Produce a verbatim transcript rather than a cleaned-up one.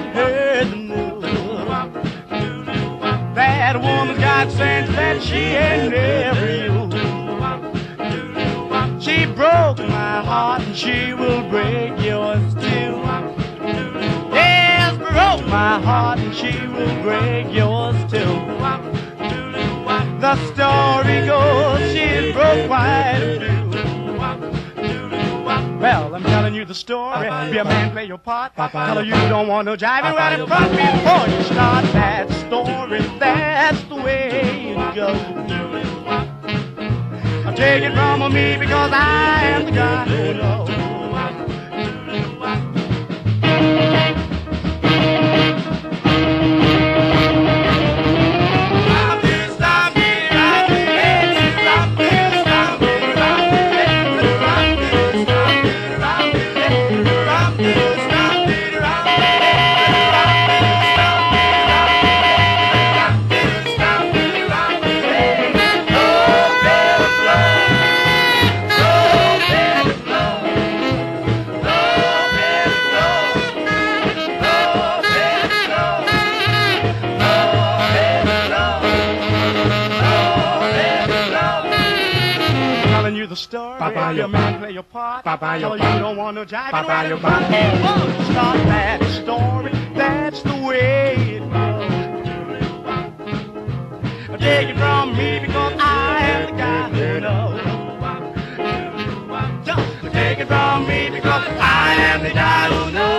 heard the news. That woman's got sense that she ain't never used. She broke my heart and she will break yours too. Yes, broke my heart and she will break yours too. The story goes she broke quite a few. Well, I'm telling you the story. Be a man, play your part. Tell her you don't want no jiving right in front before you start that story. That's the way it goes. I'll take it from me because I am the guy who knows. The story, Papa, your man, play your part. Papa, your you don't want no jive. Papa, your part. Start that story. That's the way it goes. Take it from me because I am the guy who knows. Take it from me because I am the guy who knows.